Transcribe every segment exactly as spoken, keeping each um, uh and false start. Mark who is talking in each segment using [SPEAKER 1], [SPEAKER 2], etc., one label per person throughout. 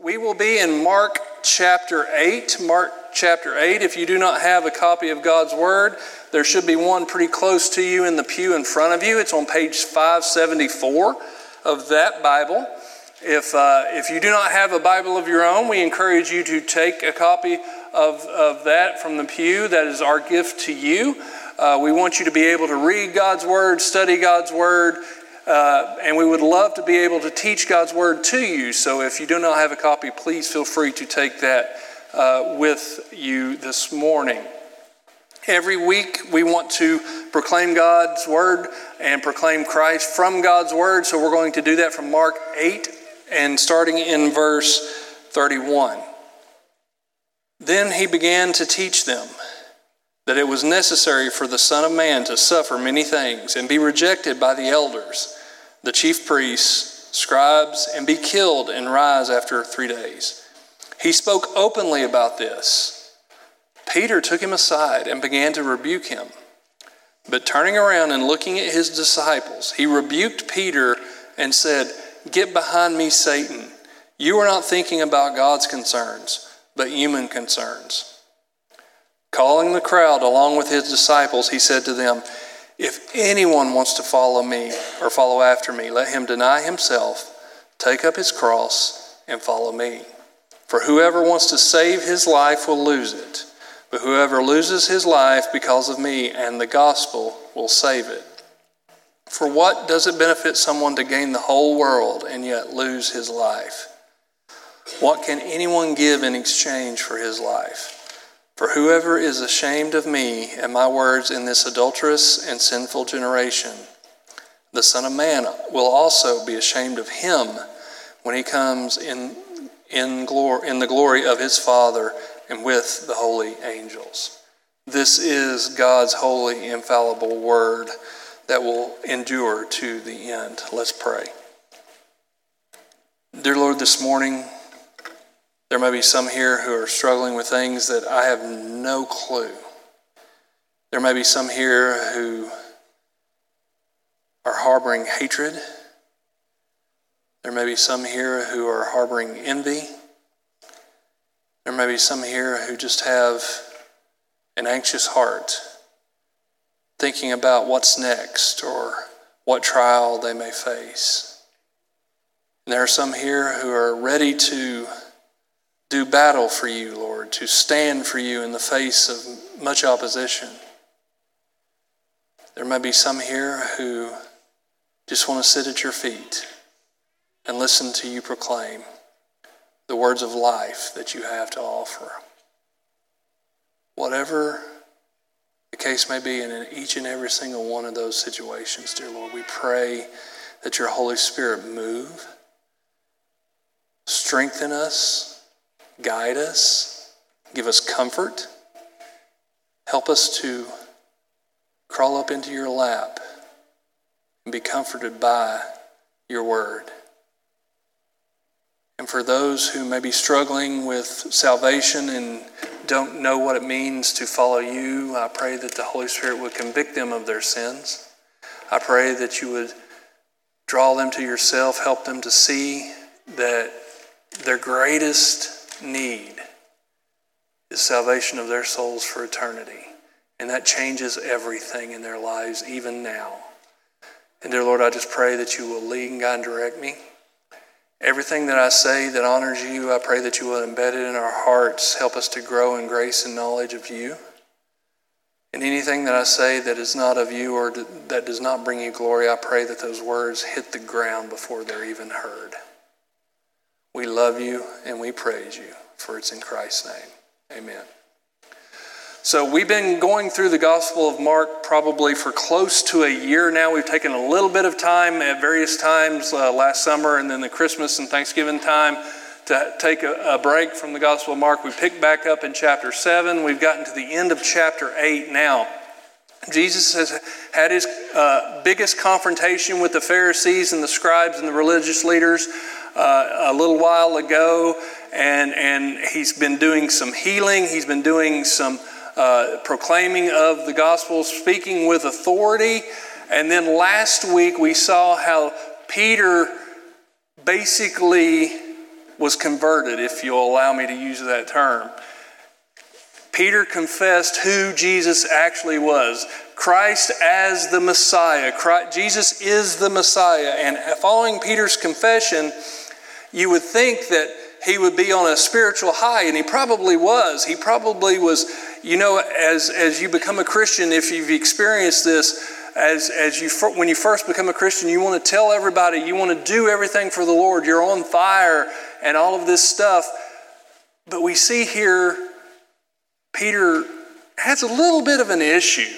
[SPEAKER 1] We will be in Mark chapter eight. Mark chapter eight. If you do not have a copy of God's Word, there should be one pretty close to you in the pew in front of you. It's on page five seventy-four of that Bible. If uh, if you do not have a Bible of your own, we encourage you to take a copy of, of that from the pew. That is our gift to you. Uh, we want you to be able to read God's Word, study God's Word, uh, and we would love to be able to teach God's Word to you. So if you do not have a copy, please feel free to take that uh, with you this morning. Every week we want to proclaim God's Word and proclaim Christ from God's Word. So we're going to do that from Mark eight and starting in verse thirty-one. Then he began to teach them that it was necessary for the Son of Man to suffer many things and be rejected by the elders, the chief priests, scribes, and be killed and rise after three days. He spoke openly about this. Peter took him aside and began to rebuke him. But turning around and looking at his disciples, he rebuked Peter and said, "Get behind me, Satan. You are not thinking about God's concerns, but human concerns." Calling the crowd along with his disciples, he said to them, "If anyone wants to follow me or follow after me, let him deny himself, take up his cross, and follow me. For whoever wants to save his life will lose it, but whoever loses his life because of me and the gospel will save it. For what does it benefit someone to gain the whole world and yet lose his life? What can anyone give in exchange for his life? For whoever is ashamed of me and my words in this adulterous and sinful generation, the Son of Man will also be ashamed of him when he comes in in glory in the glory of his Father and with the holy angels." This is God's holy, infallible word that will endure to the end. Let's pray. Dear Lord, this morning, there may be some here who are struggling with things that I have no clue. There may be some here who are harboring hatred. There may be some here who are harboring envy. There may be some here who just have an anxious heart, thinking about what's next or what trial they may face. And there are some here who are ready to do battle for you, Lord, to stand for you in the face of much opposition. There may be some here who just want to sit at your feet and listen to you proclaim the words of life that you have to offer. Whatever the case may be, and in each and every single one of those situations, dear Lord, we pray that your Holy Spirit move, strengthen us, guide us, give us comfort, help us to crawl up into your lap and be comforted by your word. And for those who may be struggling with salvation and don't know what it means to follow you, I pray that the Holy Spirit would convict them of their sins. I pray that you would draw them to yourself, help them to see that their greatest need is salvation of their souls for eternity. And that changes everything in their lives, even now. And dear Lord, I just pray that you will lead and guide and direct me. Everything that I say that honors you, I pray that you will embed it in our hearts, help us to grow in grace and knowledge of you. And anything that I say that is not of you or that does not bring you glory, I pray that those words hit the ground before they're even heard. We love you and we praise you, for it's in Christ's name. Amen. So we've been going through the Gospel of Mark probably for close to a year now. We've taken a little bit of time at various times uh, last summer and then the Christmas and Thanksgiving time to take a, a break from the Gospel of Mark. We picked back up in chapter seven. We've gotten to the end of chapter eight now. Jesus has had his uh, biggest confrontation with the Pharisees and the scribes and the religious leaders uh, a little while ago, and, and he's been doing some healing. He's been doing some Uh, proclaiming of the gospel, speaking with authority. And then last week we saw how Peter basically was converted, if you'll allow me to use that term. Peter confessed who Jesus actually was. Christ as the Messiah. Christ, Jesus is the Messiah. And following Peter's confession, you would think that he would be on a spiritual high, and he probably was. He probably was, you know, as, as you become a Christian, if you've experienced this, as, as you when you first become a Christian, you want to tell everybody, you want to do everything for the Lord. You're on fire and all of this stuff. But we see here, Peter has a little bit of an issue.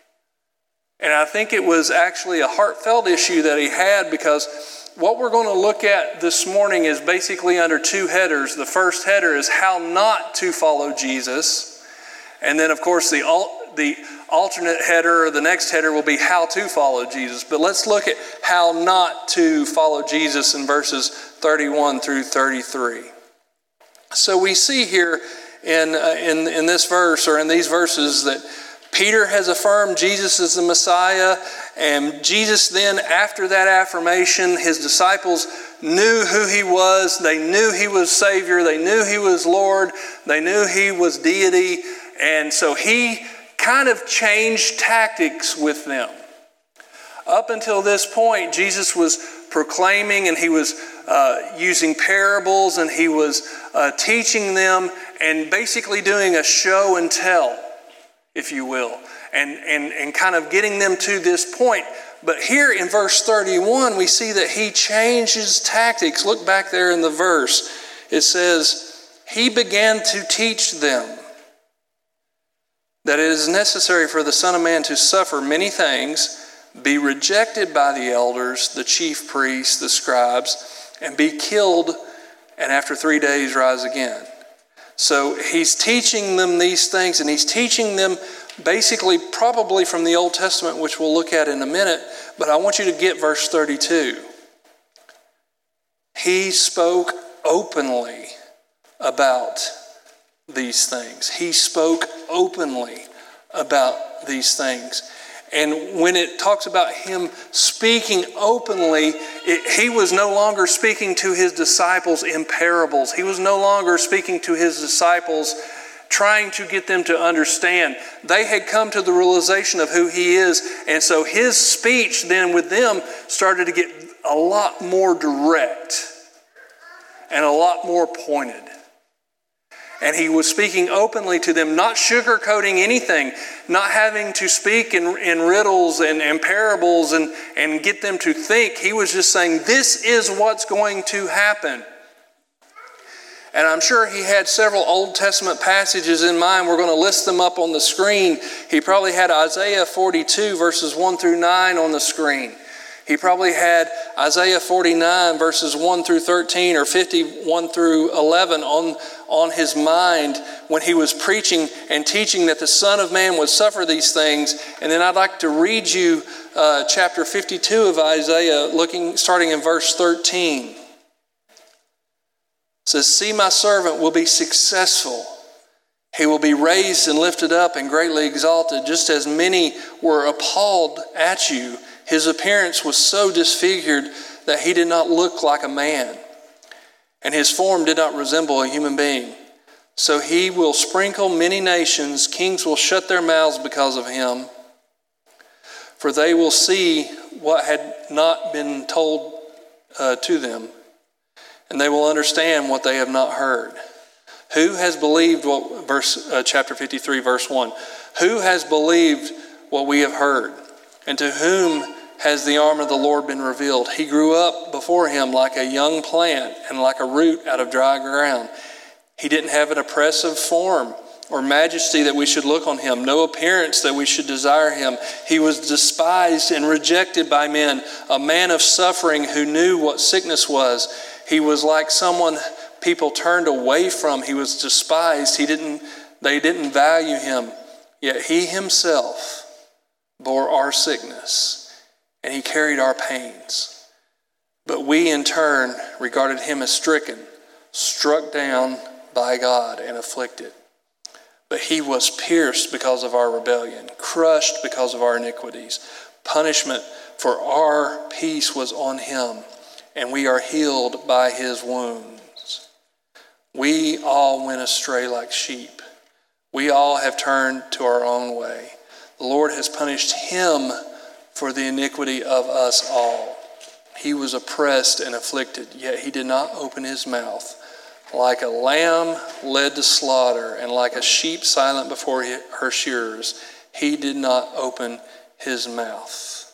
[SPEAKER 1] And I think it was actually a heartfelt issue that he had, because what we're going to look at this morning is basically under two headers. The first header is how not to follow Jesus. And then, of course, the, al- the alternate header, or the next header, will be how to follow Jesus. But let's look at how not to follow Jesus in verses thirty-one through thirty-three. So we see here in, uh, in, in this verse, or in these verses, that Peter has affirmed Jesus is the Messiah, and Jesus then, after that affirmation, his disciples knew who he was. They knew he was Savior. They knew he was Lord. They knew he was deity. And so he kind of changed tactics with them. Up until this point, Jesus was proclaiming, and he was uh, using parables, and he was uh, teaching them, and basically doing a show and tell, if you will, and, and, and kind of getting them to this point. But here in verse thirty-one, we see that he changes tactics. Look back there in the verse. It says, he began to teach them that it is necessary for the Son of Man to suffer many things, be rejected by the elders, the chief priests, the scribes, and be killed, and after three days rise again. So he's teaching them these things, and he's teaching them basically probably from the Old Testament, which we'll look at in a minute. But I want you to get verse thirty-two. He spoke openly about these things. He spoke openly about these things. And when it talks about him speaking openly, it, he was no longer speaking to his disciples in parables. He was no longer speaking to his disciples trying to get them to understand. They had come to the realization of who he is. And so his speech then with them started to get a lot more direct and a lot more pointed. And he was speaking openly to them, not sugarcoating anything, not having to speak in, in riddles and, and parables and, and get them to think. He was just saying, this is what's going to happen. And I'm sure he had several Old Testament passages in mind. We're going to list them up on the screen. He probably had Isaiah forty-two, verses one through nine on the screen. He probably had Isaiah forty-nine, verses one through thirteen, or fifty-one through eleven on, on his mind when he was preaching and teaching that the Son of Man would suffer these things. And then I'd like to read you uh, chapter fifty-two of Isaiah, looking starting in verse thirteen. It says, see, my servant will be successful. He will be raised and lifted up and greatly exalted, just as many were appalled at you. His appearance was so disfigured that he did not look like a man, and his form did not resemble a human being. So he will sprinkle many nations. Kings will shut their mouths because of him, for they will see what had not been told uh, to them, and they will understand what they have not heard. Who has believed what, verse uh, chapter fifty-three, verse one, who has believed what we have heard, and to whom has the arm of the Lord been revealed? He grew up before him like a young plant and like a root out of dry ground. He didn't have an oppressive form or majesty that we should look on him, no appearance that we should desire him. He was despised and rejected by men, a man of suffering who knew what sickness was. He was like someone people turned away from. He was despised. He didn't, they didn't value him. Yet he himself bore our sickness, and he carried our pains. But we in turn regarded him as stricken, struck down by God, and afflicted. But he was pierced because of our rebellion, crushed because of our iniquities. Punishment for our peace was on him, and we are healed by his wounds. we all went astray like sheep. We all have turned to our own way. The Lord has punished him for the iniquity of us all. He was oppressed and afflicted, yet he did not open his mouth. Like a lamb led to slaughter, and like a sheep silent before her shearers, he did not open his mouth.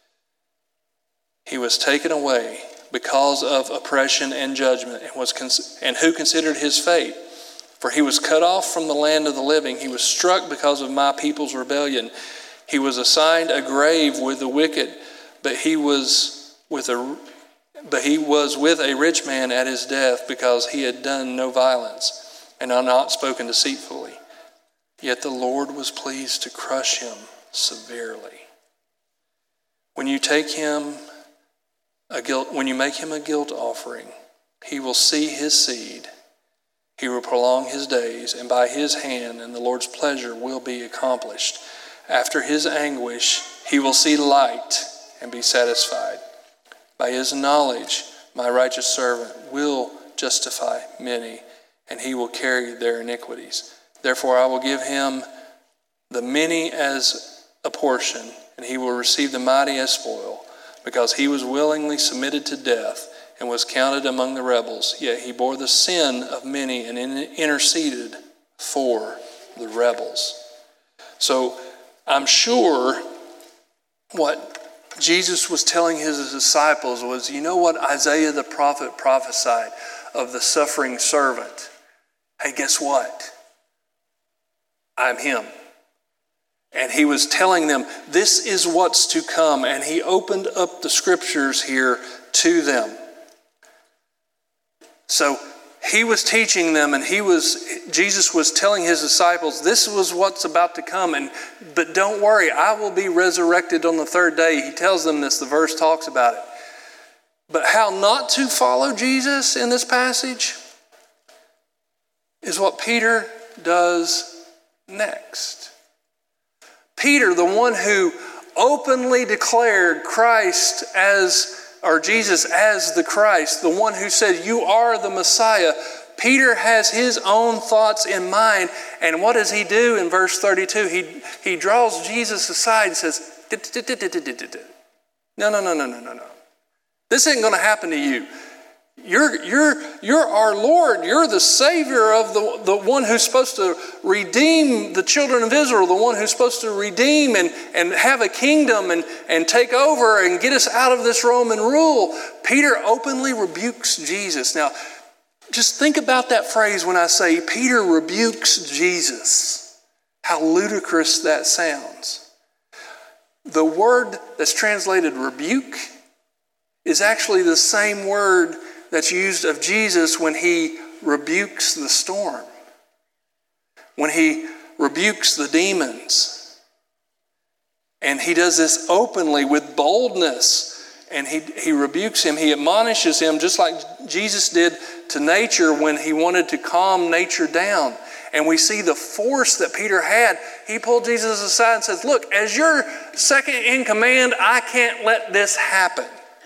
[SPEAKER 1] He was taken away because of oppression and judgment, and was cons- and who considered his fate? For he was cut off from the land of the living. He was struck because of my people's rebellion. He was assigned a grave with the wicked, but he was with a but he was with a rich man at his death, because he had done no violence and had not spoken deceitfully. Yet the Lord was pleased to crush him severely. When you take him a guilt, when you make him a guilt offering, he will see his seed. He will prolong his days, and by his hand and the Lord's pleasure will be accomplished. After his anguish, he will see light and be satisfied. By his knowledge, my righteous servant will justify many, and he will carry their iniquities. Therefore, I will give him the many as a portion, and he will receive the mighty as spoil, because he was willingly submitted to death and was counted among the rebels. Yet he bore the sin of many and interceded for the rebels. So I'm sure what Jesus was telling his disciples was, you know what Isaiah the prophet prophesied of the suffering servant? Hey, guess what? I'm him. And he was telling them, this is what's to come. And he opened up the scriptures here to them. So he was teaching them, and he was Jesus was telling his disciples, this was what's about to come. And but don't worry, I will be resurrected on the third day. He tells them this. The verse talks about it. But how not to follow Jesus in this passage is what Peter does next. Peter, the one who openly declared Christ as or Jesus as the Christ, the one who said, you are the Messiah. Peter has his own thoughts in mind. And what does he do in verse thirty-two? He, he draws Jesus aside and says, no, no, no, no, no, no, no. This isn't going to happen to you. You're, you're, you're our Lord. You're the Savior of the, the one who's supposed to redeem the children of Israel, the one who's supposed to redeem and, and have a kingdom and, and take over and get us out of this Roman rule. Peter openly rebukes Jesus. Now, just think about that phrase when I say Peter rebukes Jesus. How ludicrous that sounds. The word that's translated rebuke is actually the same word that's used of Jesus when he rebukes the storm, when he rebukes the demons. And he does this openly with boldness, and he, he rebukes him. He admonishes him just like Jesus did to nature when he wanted to calm nature down. And we see the force that Peter had. He pulled Jesus aside and says, look, as your second in command, I can't let this happen.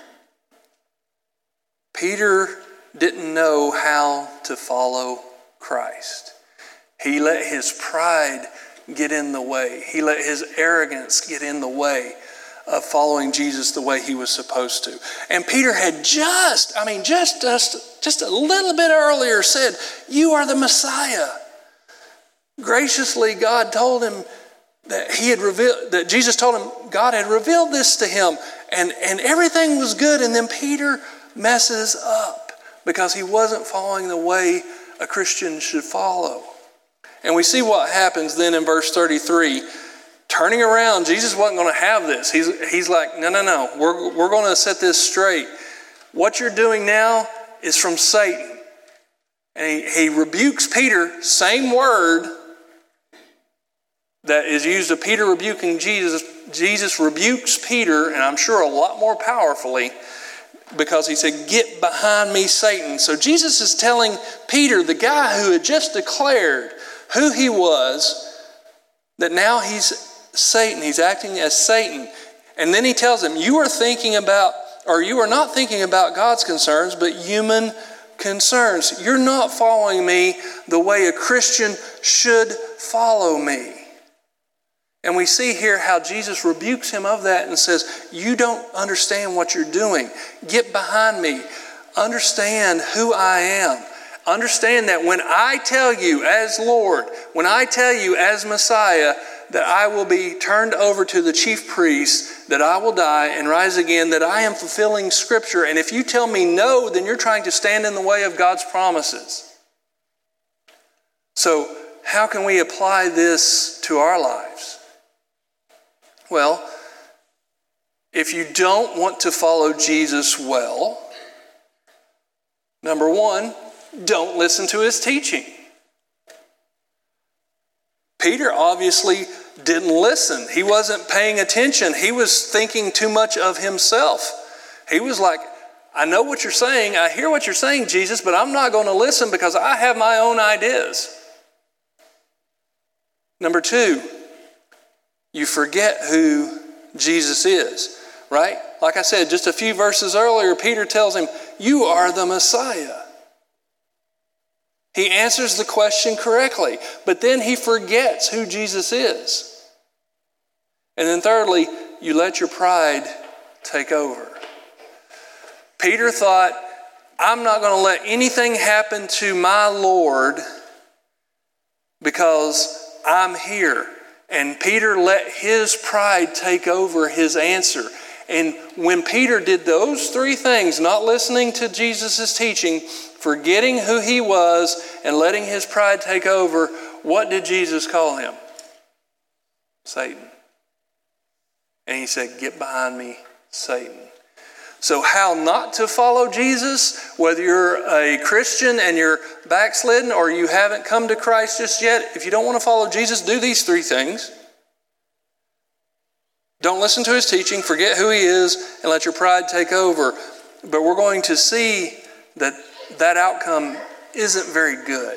[SPEAKER 1] Peter didn't know how to follow Christ. He let his pride get in the way. He let his arrogance get in the way of following Jesus the way he was supposed to. And Peter had just, I mean, just, just, just a little bit earlier said, you are the Messiah. Graciously, God told him that he had revealed, that Jesus told him God had revealed this to him, and, and everything was good. And then Peter messes up because he wasn't following the way a Christian should follow. And we see what happens then in verse thirty-three. Turning around, Jesus wasn't going to have this. He's, he's like, no, no, no. We're, we're going to set this straight. What you're doing now is from Satan. And he, he rebukes Peter, same word that is used of Peter rebuking Jesus. Jesus rebukes Peter, and I'm sure a lot more powerfully, because he said, get behind me, Satan. So Jesus is telling Peter, the guy who had just declared who he was, that now he's Satan. He's acting as Satan. And then he tells him, you are thinking about, or you are not thinking about God's concerns, but human concerns. You're not following me the way a Christian should follow me. And we see here how Jesus rebukes him of that and says, you don't understand what you're doing. Get behind me. Understand who I am. Understand that when I tell you as Lord, when I tell you as Messiah, that I will be turned over to the chief priests, that I will die and rise again, that I am fulfilling Scripture. And if you tell me no, then you're trying to stand in the way of God's promises. So how can we apply this to our lives? Well, if you don't want to follow Jesus well, number one, don't listen to his teaching. Peter obviously didn't listen. He wasn't paying attention. He was thinking too much of himself. He was like, I know what you're saying. I hear what you're saying, Jesus, but I'm not going to listen because I have my own ideas. Number two, you forget who Jesus is, right? Like I said, just a few verses earlier, Peter tells him, you are the Messiah. He answers the question correctly, but then he forgets who Jesus is. And then thirdly, you let your pride take over. Peter thought, I'm not going to let anything happen to my Lord because I'm here. And Peter let his pride take over his answer. And when Peter did those three things, not listening to Jesus' teaching, forgetting who he was, and letting his pride take over, what did Jesus call him? Satan. And he said, get behind me, Satan. So how not to follow Jesus, whether you're a Christian and you're backslidden or you haven't come to Christ just yet, if you don't want to follow Jesus, do these three things. Don't listen to his teaching, forget who he is, and let your pride take over. But we're going to see that that outcome isn't very good.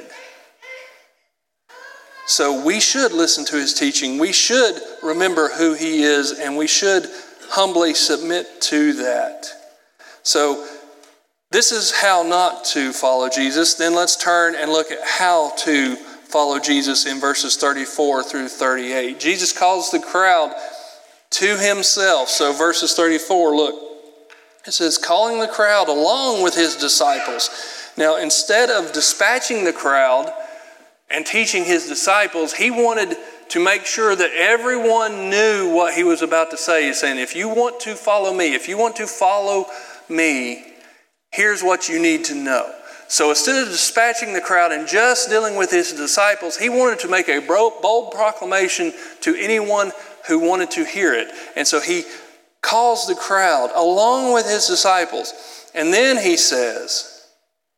[SPEAKER 1] So we should listen to his teaching. We should remember who he is, and we should humbly submit to that. So this is how not to follow Jesus. Then let's turn and look at how to follow Jesus in verses thirty-four through thirty-eight. Jesus calls the crowd to himself. So verses thirty-four, look, it says, calling the crowd along with his disciples. Now, instead of dispatching the crowd and teaching his disciples, he wanted to make sure that everyone knew what he was about to say. He's saying, if you want to follow me, if you want to follow me, here's what you need to know. So instead of dispatching the crowd and just dealing with his disciples, he wanted to make a bold proclamation to anyone who wanted to hear it. And so he calls the crowd along with his disciples. And then he says,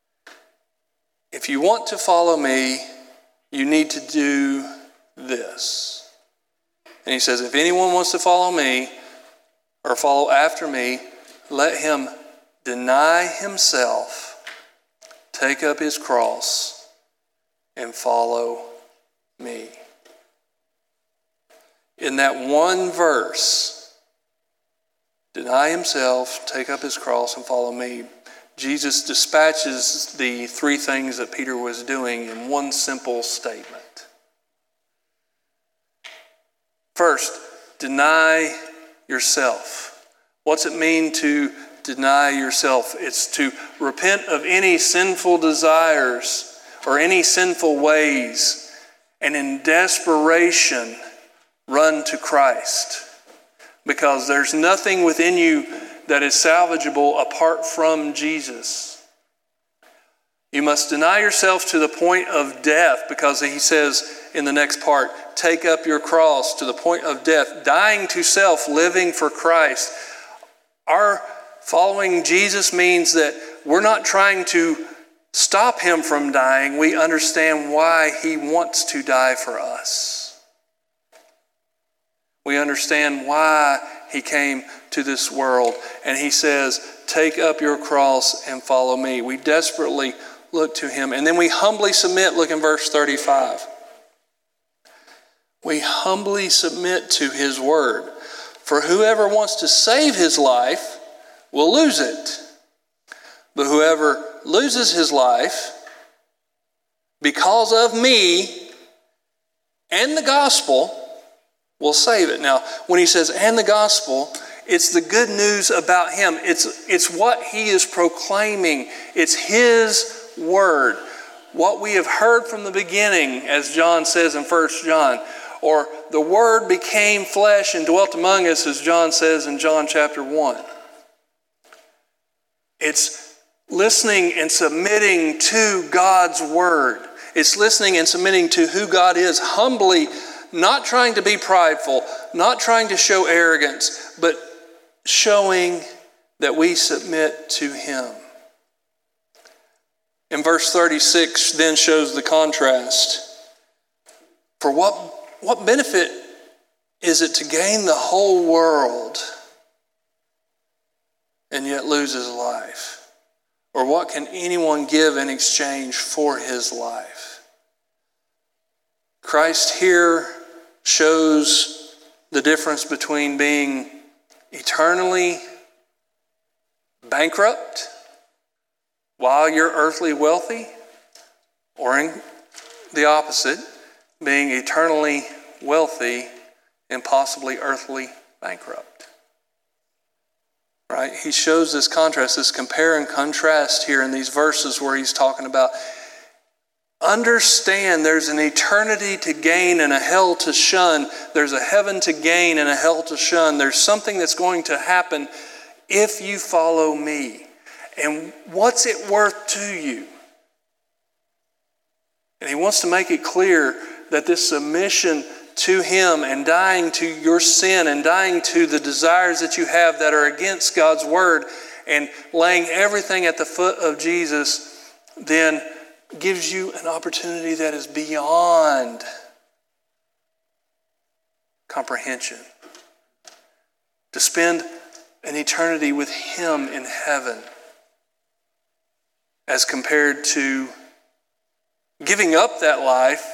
[SPEAKER 1] if you want to follow me, you need to do this. And he says, if anyone wants to follow me or follow after me, let him deny himself, take up his cross, and follow me. In that one verse, deny himself, take up his cross, and follow me, Jesus dispatches the three things that Peter was doing in one simple statement. First, deny yourself. What's it mean to deny yourself? It's to repent of any sinful desires or any sinful ways, and in desperation run to Christ, because there's nothing within you that is salvageable apart from Jesus. You must deny yourself to the point of death, because he says in the next part, take up your cross to the point of death, dying to self, living for Christ. Our following Jesus means that we're not trying to stop him from dying. We understand why he wants to die for us. We understand why he came to this world. And he says, take up your cross and follow me. We desperately look to him. And then we humbly submit. Look in verse thirty-five. We humbly submit to his word. For whoever wants to save his life will lose it. But whoever loses his life because of me and the gospel will save it. Now, when he says and the gospel, it's the good news about him. It's, it's what he is proclaiming. It's his word. What we have heard from the beginning, as John says in First John, or the word became flesh and dwelt among us, as John says in John chapter one. It's listening and submitting to God's word. It's listening and submitting to who God is, humbly, not trying to be prideful, not trying to show arrogance, but showing that we submit to him. In verse thirty-six then shows the contrast. For what, what benefit is it to gain the whole world and yet lose his life? Or what can anyone give in exchange for his life? Christ here shows the difference between being eternally bankrupt while you're earthly wealthy, or in the opposite, being eternally wealthy and possibly earthly bankrupt. Right? He shows this contrast, this compare and contrast here in these verses where he's talking about understand there's an eternity to gain and a hell to shun. There's a heaven to gain and a hell to shun. There's something that's going to happen if you follow me. And what's it worth to you? And he wants to make it clear that this submission to him and dying to your sin and dying to the desires that you have that are against God's word and laying everything at the foot of Jesus then gives you an opportunity that is beyond comprehension. To spend an eternity with him in heaven as compared to giving up that life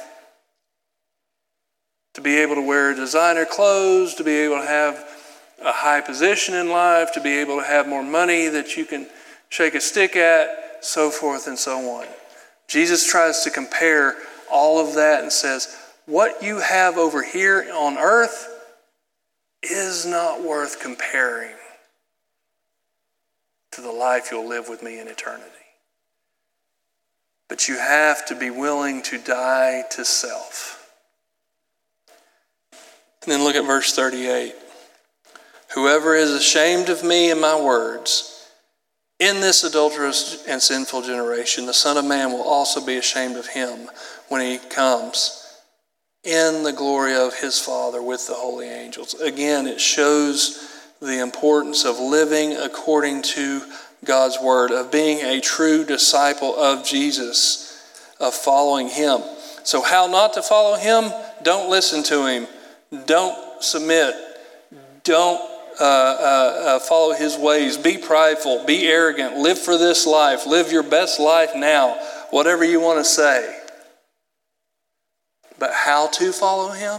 [SPEAKER 1] to be able to wear designer clothes, to be able to have a high position in life, to be able to have more money that you can shake a stick at, so forth and so on. Jesus tries to compare all of that and says, what you have over here on earth is not worth comparing to the life you'll live with me in eternity. But you have to be willing to die to self. And then look at verse thirty-eight. Whoever is ashamed of me and my words, in this adulterous and sinful generation, the Son of Man will also be ashamed of him when he comes in the glory of his Father with the holy angels. Again, it shows the importance of living according to God's word, of being a true disciple of Jesus, of following him. So how not to follow him? Don't listen to him. Don't submit. Don't Uh, uh, uh, follow his ways. Be prideful. Be arrogant. Live for this life. Live your best life now. Whatever you want to say. But how to follow him?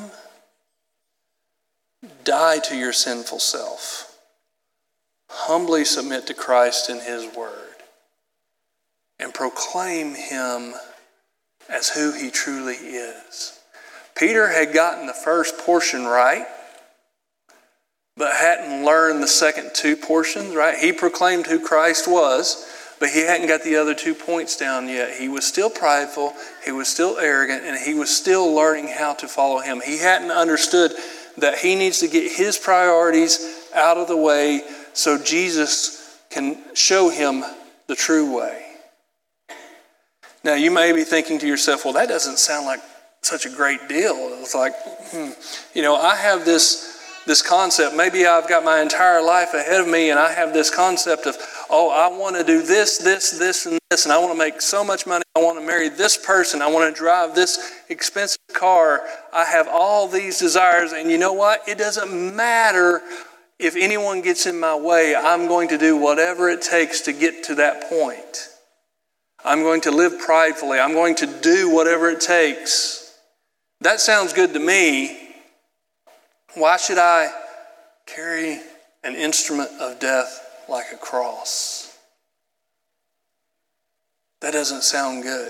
[SPEAKER 1] Die to your sinful self. Humbly submit to Christ and his word. And proclaim him as who he truly is. Peter had gotten the first portion right, but hadn't learned the second two portions, right? He proclaimed who Christ was, but he hadn't got the other two points down yet. He was still prideful, he was still arrogant, and he was still learning how to follow him. He hadn't understood that he needs to get his priorities out of the way so Jesus can show him the true way. Now, you may be thinking to yourself, well, that doesn't sound like such a great deal. It's like, hmm, you know, I have this This concept, maybe I've got my entire life ahead of me and I have this concept of, oh, I want to do this, this, this, and this, and I want to make so much money. I want to marry this person. I want to drive this expensive car. I have all these desires, and you know what? It doesn't matter if anyone gets in my way. I'm going to do whatever it takes to get to that point. I'm going to live pridefully. I'm going to do whatever it takes. That sounds good to me. Why should I carry an instrument of death like a cross? That doesn't sound good.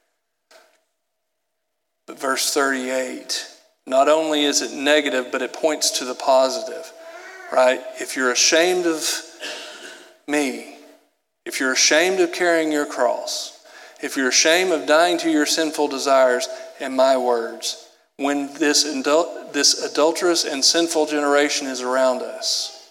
[SPEAKER 1] But verse thirty-eight, not only is it negative, but it points to the positive, right? If you're ashamed of me, if you're ashamed of carrying your cross, if you're ashamed of dying to your sinful desires and my words, when this, adul- this adulterous and sinful generation is around us,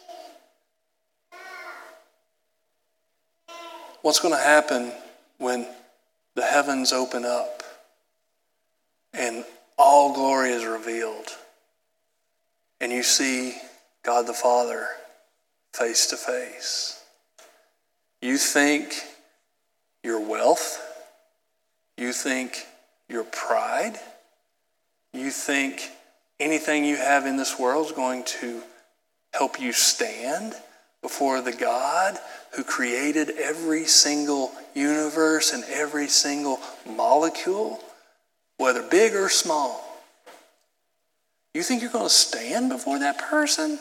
[SPEAKER 1] what's going to happen when the heavens open up and all glory is revealed and you see God the Father face to face? You think your wealth, you think your pride, you think anything you have in this world is going to help you stand before the God who created every single universe and every single molecule, whether big or small. You think you're going to stand before that person?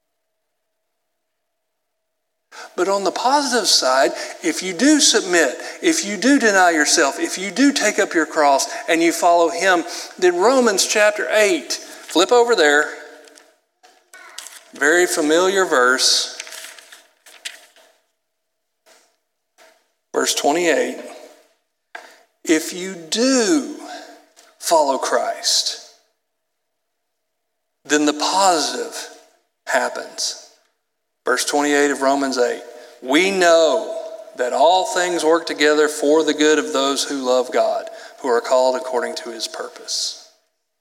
[SPEAKER 1] But on the positive side, if you do submit, if you do deny yourself, if you do take up your cross and you follow him, then Romans chapter eight, flip over there, very familiar verse, verse twenty-eight. If you do follow Christ, then the positive happens. Verse twenty-eight of Romans eight, we know that all things work together for the good of those who love God, who are called according to his purpose.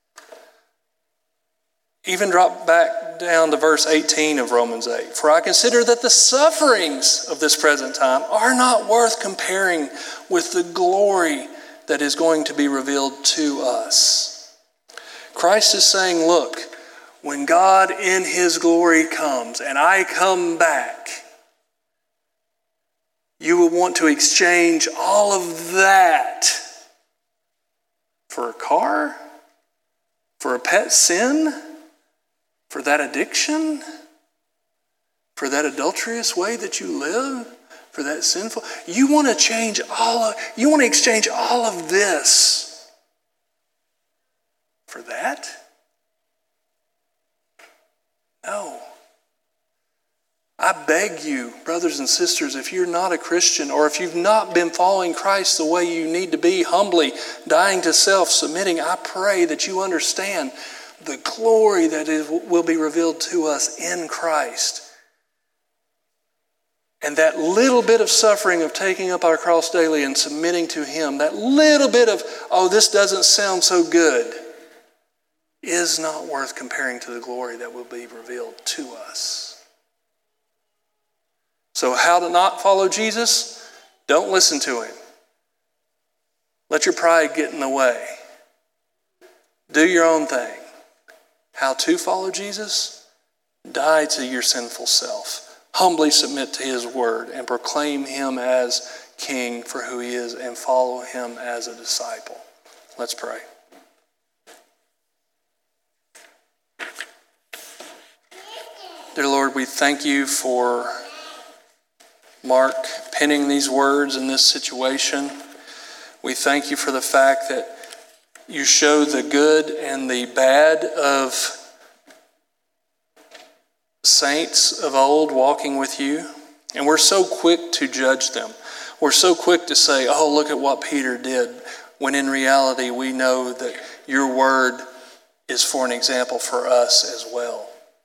[SPEAKER 1] Even drop back down to verse eighteen of Romans eight. For I consider that the sufferings of this present time are not worth comparing with the glory that is going to be revealed to us. Christ is saying, look, when God in his glory comes and I come back, you will want to exchange all of that for a car, for a pet sin, for that addiction, for that adulterous way that you live, for that sinful. You want to change all of, you want to exchange all of this for that? No. I beg you, brothers and sisters, if you're not a Christian or if you've not been following Christ the way you need to be, humbly, dying to self, submitting, I pray that you understand the glory that is, will be revealed to us in Christ. And that little bit of suffering of taking up our cross daily and submitting to him, that little bit of, oh, this doesn't sound so good, is not worth comparing to the glory that will be revealed to us. So how to not follow Jesus? Don't listen to him. Let your pride get in the way. Do your own thing. How to follow Jesus? Die to your sinful self. Humbly submit to his word and proclaim him as king for who he is and follow him as a disciple. Let's pray. Dear Lord, we thank you for Mark penning these words in this situation. We thank you for the fact that you show the good and the bad of saints of old walking with you. And we're so quick to judge them. We're so quick to say, oh, look at what Peter did, when in reality we know that your word is for an example for us as well.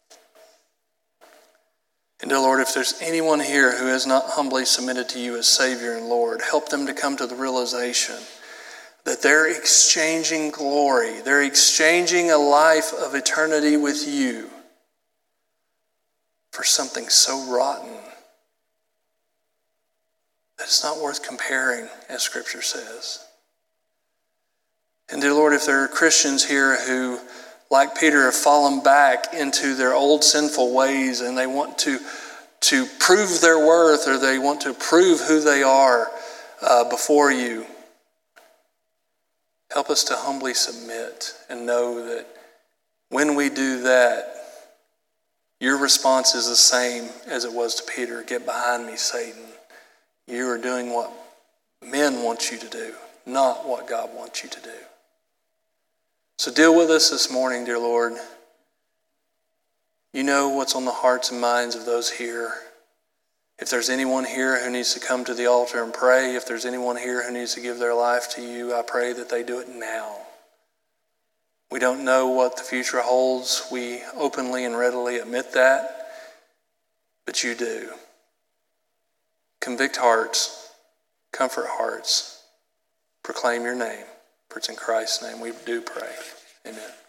[SPEAKER 1] And dear Lord, if there's anyone here who has not humbly submitted to you as Savior and Lord, help them to come to the realization that they're exchanging glory, they're exchanging a life of eternity with you for something so rotten that it's not worth comparing, as Scripture says. And dear Lord, if there are Christians here who, like Peter, have fallen back into their old sinful ways and they want to, to prove their worth, or they want to prove who they are uh, before you, help us to humbly submit and know that when we do that, your response is the same as it was to Peter. Get behind me, Satan. You are doing what men want you to do, not what God wants you to do. So deal with us this morning, dear Lord. You know what's on the hearts and minds of those here. If there's anyone here who needs to come to the altar and pray, if there's anyone here who needs to give their life to you, I pray that they do it now. We don't know what the future holds. We openly and readily admit that, but you do. Convict hearts, comfort hearts, proclaim your name. For it's in Christ's name we do pray. Amen.